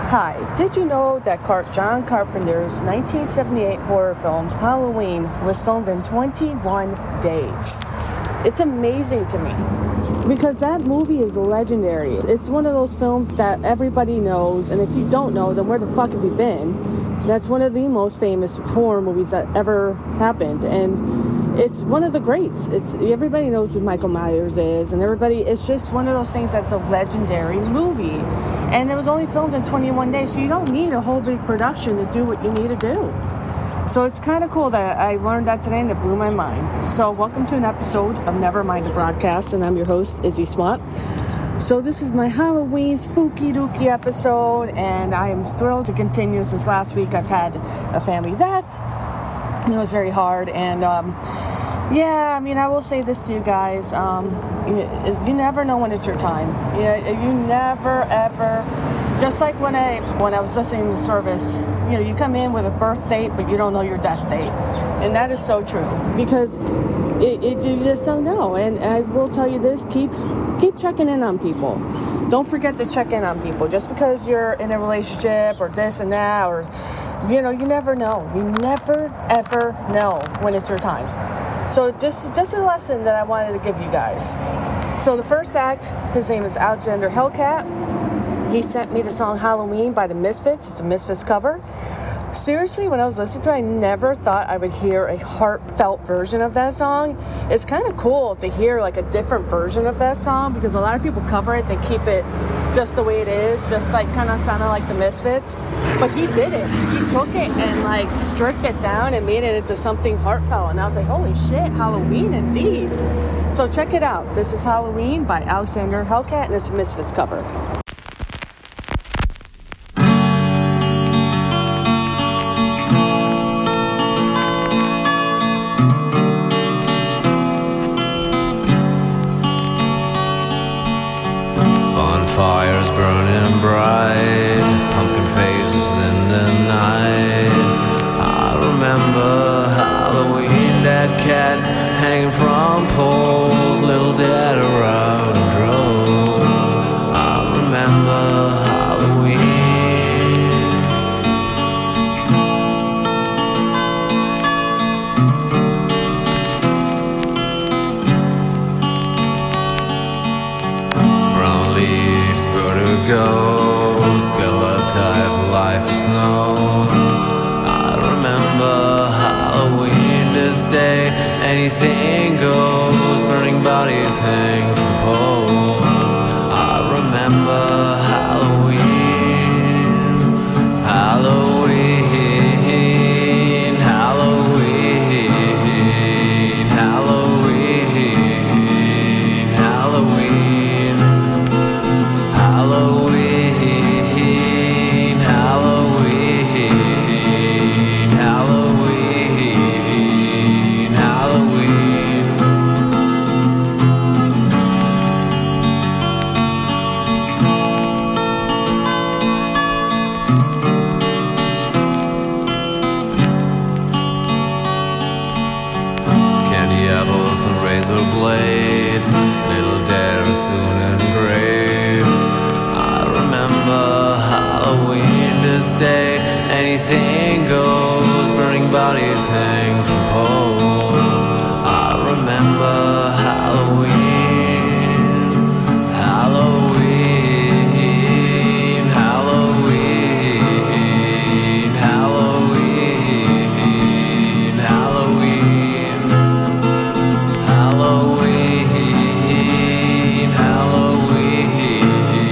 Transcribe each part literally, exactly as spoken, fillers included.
Hi, did you know that Car- John Carpenter's nineteen seventy-eight horror film, Halloween, was filmed in twenty-one days? It's amazing to me because that movie is legendary. It's one of those films that everybody knows, and if you don't know, then where the fuck have you been? That's one of the most famous horror movies that ever happened, and it's one of the greats. It's everybody knows who Michael Myers is, and everybody. It's just one of those things that's a legendary movie, and it was only filmed in twenty-one days, so you don't need a whole big production to do what you need to do. So it's kind of cool that I learned that today, and it blew my mind. So welcome to an episode of Nevermind the Broadcast, and I'm your host, Izzy Smut. So this is my Halloween spooky dooky episode, and I am thrilled to continue. Since last week I've had a family death, and it was very hard, and um, yeah, I mean, I will say this to you guys, um, you, you never know when it's your time. You, you never, ever, just like when I when I was listening to the service, you know, you come in with a birth date, but you don't know your death date, and that is so true, because it, it you just don't know, and I will tell you this, keep keep checking in on people. Don't forget to check in on people. Just because you're in a relationship or this and that, or, you know, you never know. You never, ever know when it's your time. So just, just a lesson that I wanted to give you guys. So the first act, his name is Alexander Hellcat. He sent me the song Halloween by the Misfits. It's a Misfits cover. Seriously, when I was listening to it, I never thought I would hear a heartfelt version of that song. It's kind of cool to hear like a different version of that song, because a lot of people cover it, they keep it just the way it is, just like kind of sounding like the Misfits. But he did it. He took it and like stripped it down and made it into something heartfelt. And I was like, holy shit, Halloween indeed. So check it out. This is Halloween by Alexander Hellcat, and it's a Misfits cover. Fires burning bright, pumpkin faces in the night. I remember Halloween, dead cats hanging from poles, little dead around in droves. I remember Halloween. Brown leaves, vertigo, skeleton, life is known. I remember Halloween this day, anything goes, burning bodies hang from poles. I remember Halloween, Halloween, Halloween, Halloween, Halloween, Halloween, Halloween, Halloween, Halloween. Candy apples and razor blades, little dead are soon in graves. I remember Halloween this day, anything goes, burning bodies hang from poles. I remember Halloween, Halloween, Halloween, Halloween, Halloween, Halloween, Halloween,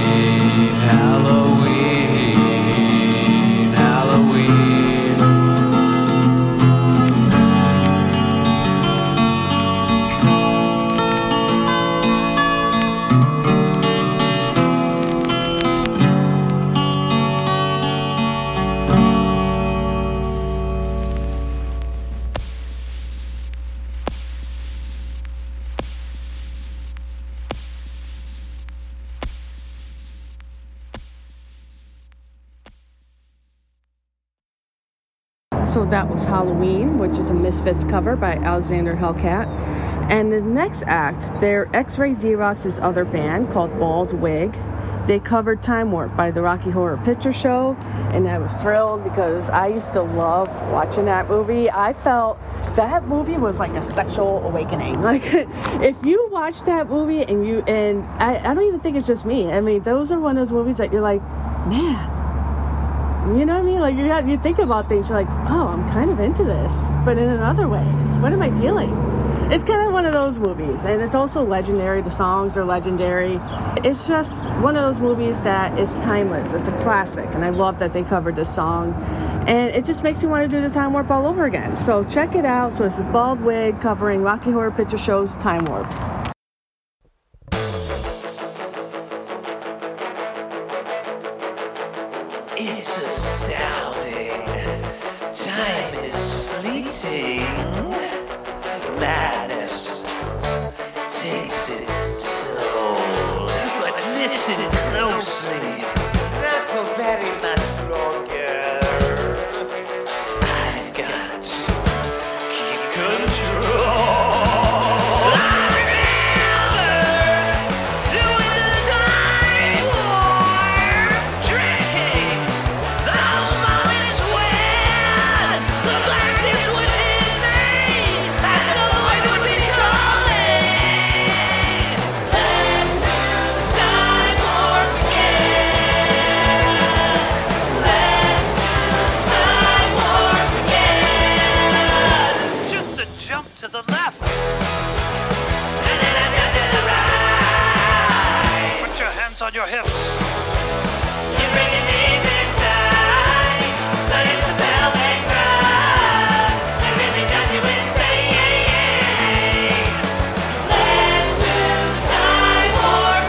Halloween, Halloween. So that was Halloween, which is a Misfits cover by Alexander Hellcat. And the next act, they're X-Ray Xerox's other band called Bald Wig. they covered Time Warp by the Rocky Horror Picture Show, and I was thrilled because I used to love watching that movie. I felt that movie was like a sexual awakening. Like, if you watch that movie and you, and I, I don't even think it's just me. I mean, those are one of those movies that you're like, man, you know what I mean? Like, you have, you think about things, you're like, oh, I'm kind of into this, but in another way. What am I feeling? It's kind of one of those movies, and it's also legendary. The songs are legendary. It's just one of those movies that is timeless. It's a classic, and I love that they covered this song. And it just makes me want to do the Time Warp all over again. So check it out. So this is Bald Wig covering Rocky Horror Picture Show's Time Warp. It's astounding. Time is fleeting. Madness takes its toll. But listen closely. Not for very much longer. I've got to keep control. To the left. And then I step to the right. Put your hands on your hips. You're bringing these inside, but it's a velvet cry. It really does you insane. Let's do Time Warp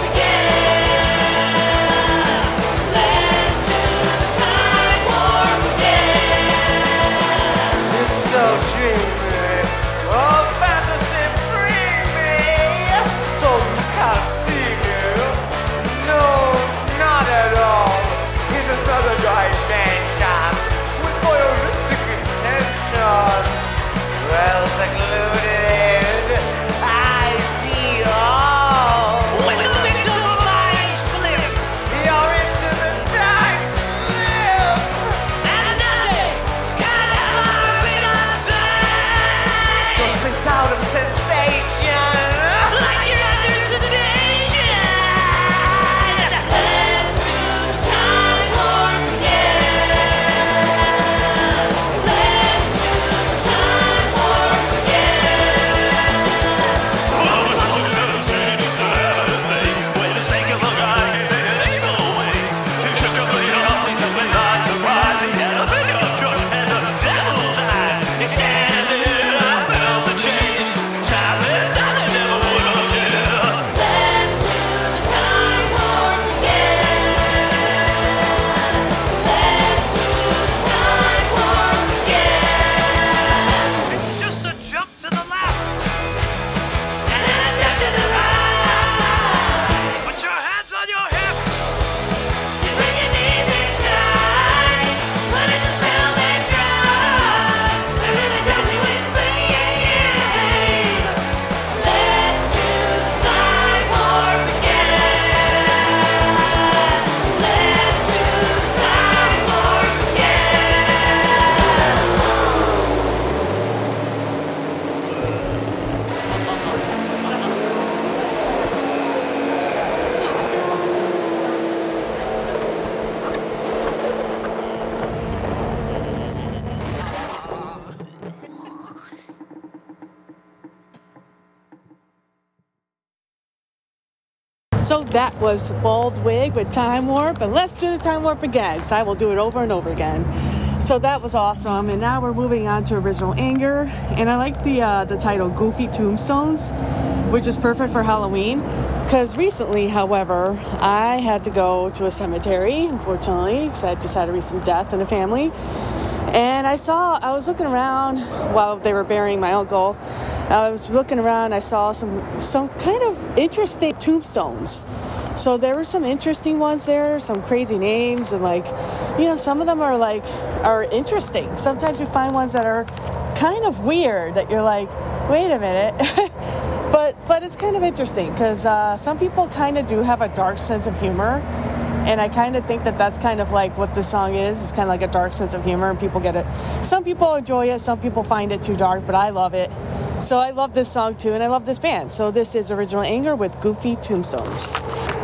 again. Let's do Time Warp again. It's so dreamy. Oh, fantasy, free me, so you can't see me. No, not at all. In another dimension, with voyeuristic intention. Well secluded, I see all. When the little lights flip, you're into the time slip. And nothing can ever be the same. You're spaced out of sensation, like you're under sedation. Let's do Time Warp again. Let's do Time Warp again. Oh, no, no, say just another thing. Way to snake of a guy in an evil way. You should complete a nothing to be not surprising. And a pickup truck and a devil's eye. It's standing, I felt the change. Time and nothing never would have did. Let's do Time Warp again. Let's do Time Warp again. It's just a jump to the left. And then a step to the right. Put your hands on your hips. You're bringing these inside, but it's a velvet cry. It really drives you insane. Let's do Time Warp again. Let's do Time Warp So that was Bald Wig with Time Warp, and let's do the Time Warp again, because I will do it over and over again. So that was awesome, and now we're moving on to Original Anger, and I like the uh, the title Goofy Tombstones, which is perfect for Halloween, because recently, however, I had to go to a cemetery, unfortunately, because I just had a recent death in the family, and I saw, I was looking around while they were burying my uncle. I was looking around, I saw some some kind of interesting tombstones. So there were some interesting ones there, some crazy names, and like, you know, some of them are like, are interesting. Sometimes you find ones that are kind of weird, that you're like, wait a minute. but but it's kind of interesting, because uh, some people kind of do have a dark sense of humor. And I kind of think that that's kind of like what the song is. It's kind of like a dark sense of humor, and people get it. Some people enjoy it, some people find it too dark, but I love it. So I love this song too, and I love this band. So this is Original Anger with Goofy Tombstones.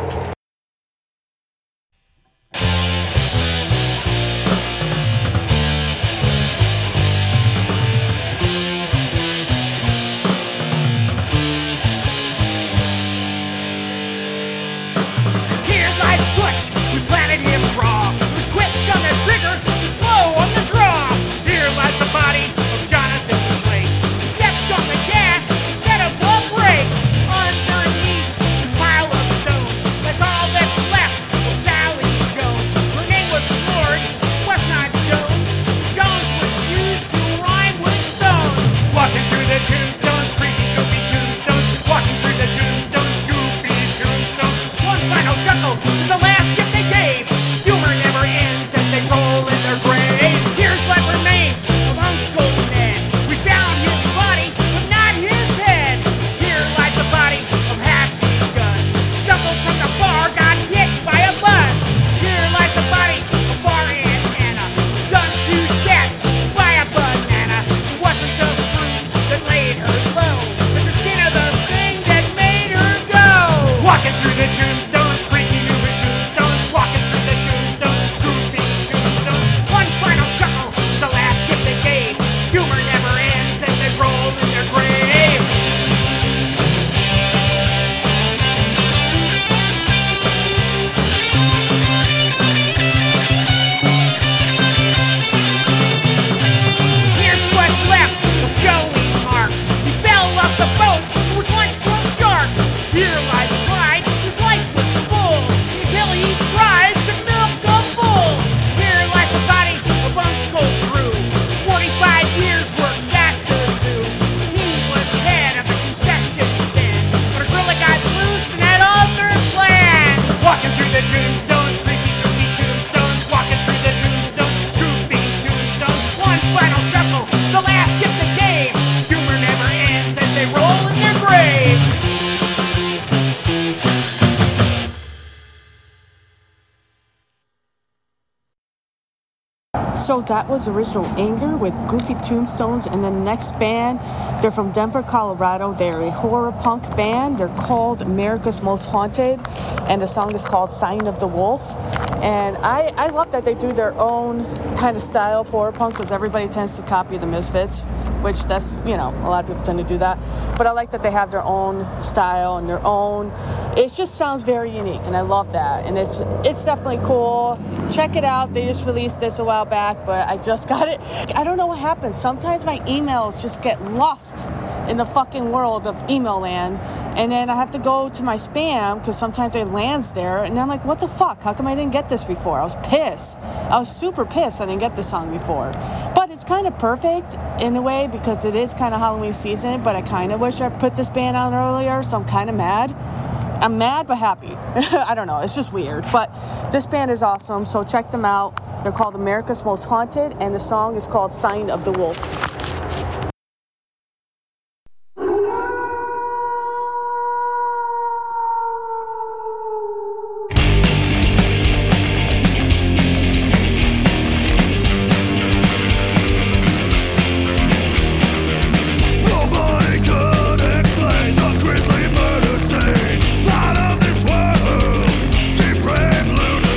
So that was Original Anger with Goofy Tombstones, and the next band, they're from Denver, Colorado. They're a horror punk band. They're called America's Most Haunted, and the song is called Sign of the Wolf. And I, I love that they do their own kind of style of horror punk, because everybody tends to copy the Misfits, which that's, you know, a lot of people tend to do that. But I like that they have their own style and their own, it just sounds very unique, and I love that. And it's it's definitely cool. Check it out. They just released this a while back, but I just got it. I don't know what happens. Sometimes my emails just get lost in the fucking world of email land, and then I have to go to my spam because sometimes it lands there, and I'm like, what the fuck? How come I didn't get this before? I was pissed. I was super pissed I didn't get this song before. But it's kind of perfect in a way because it is kind of Halloween season, but I kind of wish I put this band on earlier, so I'm kind of mad. I'm mad but happy. I don't know. It's just weird. But this band is awesome, so check them out. They're called America's Most Haunted, and the song is called Sign of the Wolf.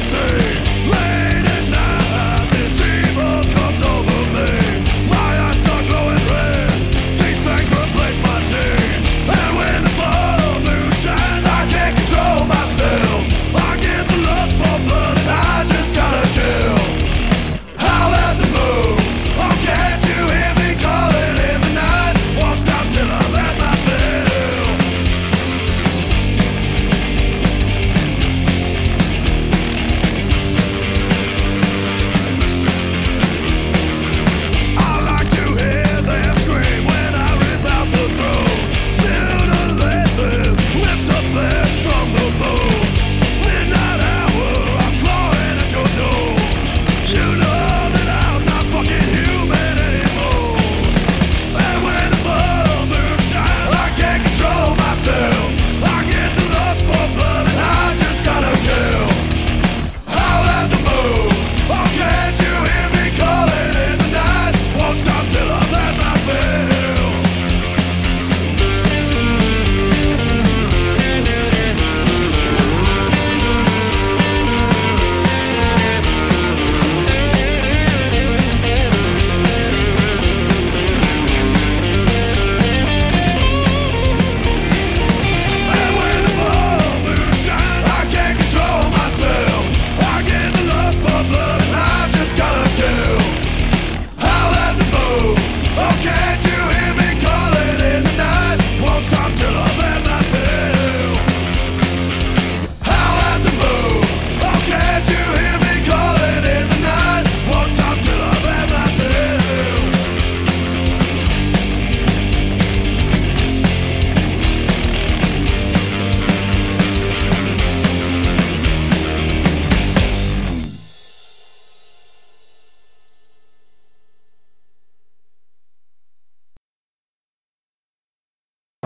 Late at night, this evil comes over me. My eyes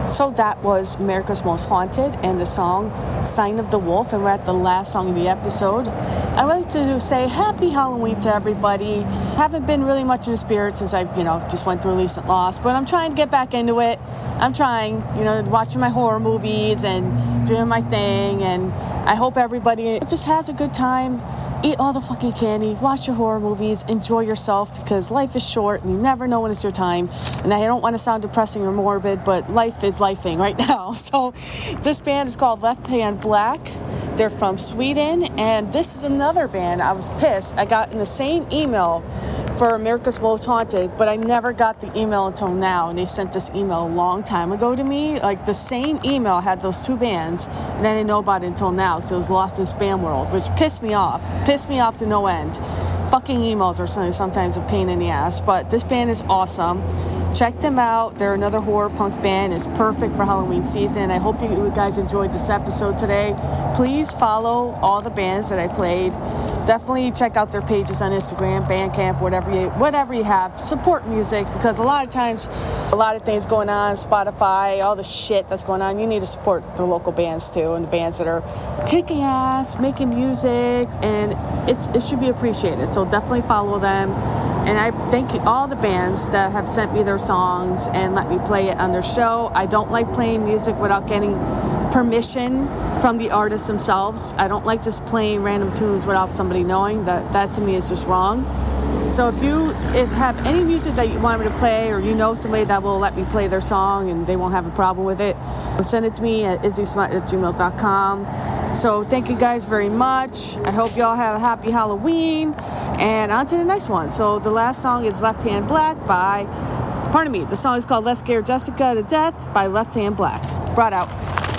So that was America's Most Haunted and the song Sign of the Wolf, and we're at the last song of the episode. I'd like to say happy Halloween to everybody. Haven't been really much in the spirit since I've, you know, just went through a recent loss, but I'm trying to get back into it. I'm trying, you know, watching my horror movies and doing my thing, and I hope everybody just has a good time. Eat all the fucking candy, watch your horror movies, enjoy yourself, because life is short and you never know when it's your time. And I don't want to sound depressing or morbid, but life is lifing right now. So this band is called Left Hand Black. They're from Sweden, and this is another band. I was pissed. I got in the same email for America's Most Haunted, but I never got the email until now, and they sent this email a long time ago to me. Like, the same email had those two bands, and I didn't know about it until now, because it was lost in spam world, which pissed me off. Pissed me off to no end. Fucking emails are sometimes a pain in the ass, but this band is awesome. Check them out. They're another horror punk band. It's perfect for Halloween season. I hope you guys enjoyed this episode today. Please follow all the bands that I played. Definitely check out their pages on Instagram, Bandcamp, whatever you whatever you have. Support music, because a lot of times, a lot of things going on, Spotify, all the shit that's going on, you need to support the local bands too, and the bands that are kicking ass, making music, and it's it should be appreciated. So definitely follow them. And I thank you, all the bands that have sent me their songs and let me play it on their show. I don't like playing music without getting permission from the artists themselves. I don't like just playing random tunes without somebody knowing. That that to me is just wrong. So if you if have any music that you want me to play, or you know somebody that will let me play their song and they won't have a problem with it, send it to me at izzysmut at gmail dot com. So thank you guys very much. I hope y'all have a happy Halloween, and on to the next one. So the last song is Left Hand Black by, pardon me, the song is called Let's Scare Jessica to Death by Left Hand Black. Brought out.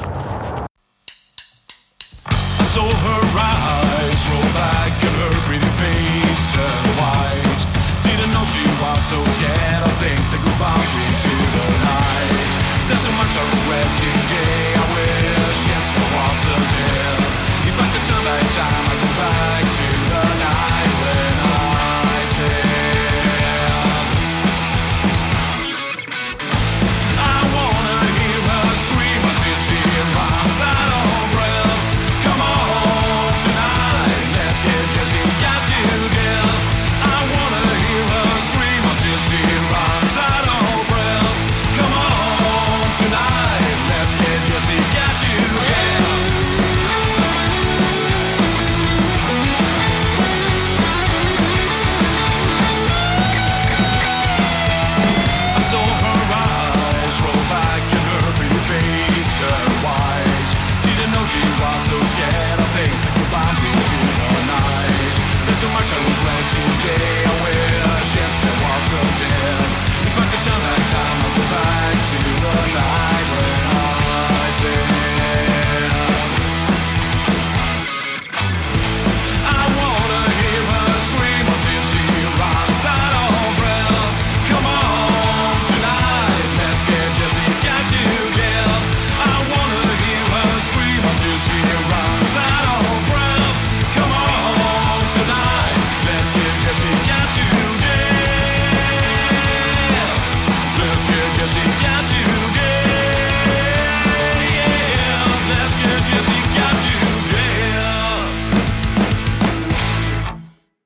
I saw her eyes roll back and her pretty face turn white. Didn't know she was so scared of things that go bumping into the night. There's so much I regret today. I wish Jessica wasn't dead. If I could turn back time, I'd go back to the night when I said I wanna hear her scream until she runs out of breath. Come on tonight, let's get Jessica to death. I wanna hear her scream until she runs out of breath. Come on tonight, let's get Jessica to death. I saw her eyes roll back and her pretty face turn white. Didn't know she was so scared of things that could bump into the night. There's so much I regret today. I will